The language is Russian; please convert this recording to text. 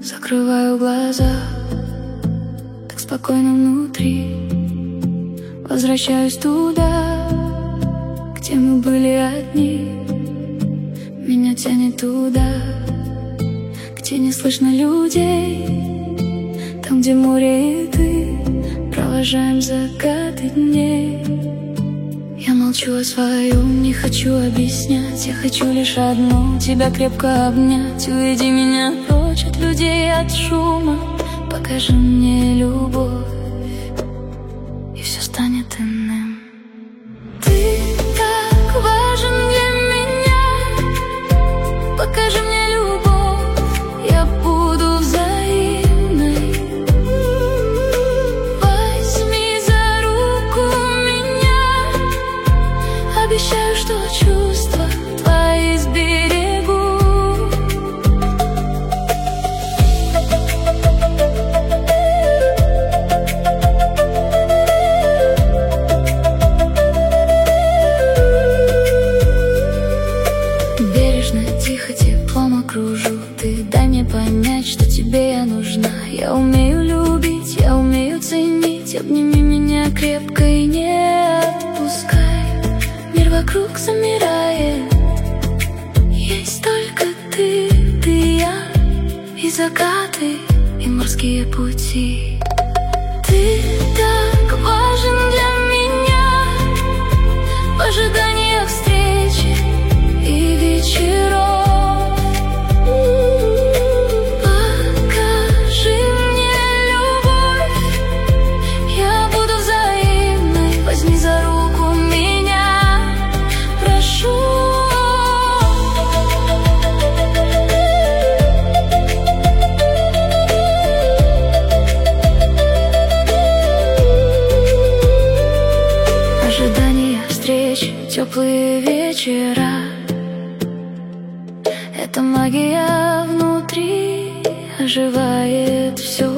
Закрываю глаза, так спокойно внутри. Возвращаюсь туда, где мы были одни. Меня тянет туда, где не слышно людей. Там, где море и ты, провожаем закаты дней. Я молчу о своем, не хочу объяснять. Я хочу лишь одно, тебя крепко обнять. Уведи меня прочь от людей, от шума. Покажи мне любовь, и все станет иным. Ты так важен для меня. Покажи мне любовь, я буду взаимной. Возьми за руку меня. Обещаю, что чувства твои сберегу. Бережно, тихо, теплом окружу. Ты дай мне понять, что тебе я нужна. Я умею любить, я умею ценить. Обними меня крепко и не отпускай. Мир вокруг замирает. Есть только ты и я. И закаты, и морские пути. Ты так важен для меня. В ожиданиях встречи и вечеров. Покажи мне любовь, я буду взаимной. Возьми за руку меня, прошу. Ожидания встречи, теплые вечера. Это магия внутри, оживает все